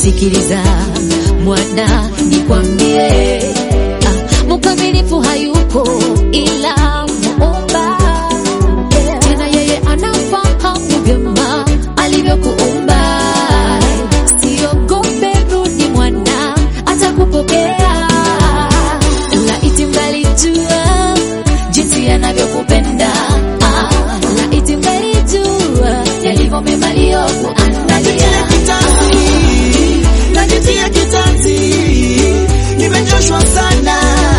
Sikiliza mwana nikwambie, mkamilifu hayuko ila Muumba. Tena yeye anafahamu vyema alivyokuumba. Siogope, rudi mwana, atakupokea. Laiti mngalijua jinsi anavyokupenda, laiti mngalijua yalivyo mema aliyokuandalia. Najitia kitanzi, nimechoshwa sana.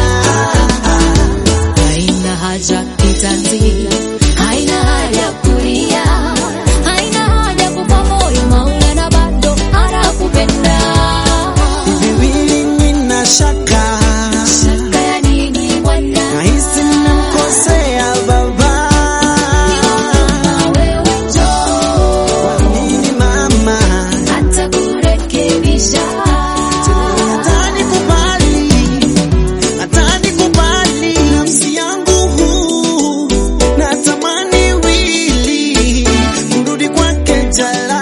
Haina haja kitanzi, haina haja kulia, haina haja kufa moyo, Maulana bado anakupenda. Viwili nina shaka, shaka ya nini mwana? nahisi namkosea baba. Wewe njoo, kwa nini mama atakurekebisha. Atanikubali nafsi yangu huu, natamani wili kurudi kwake jala.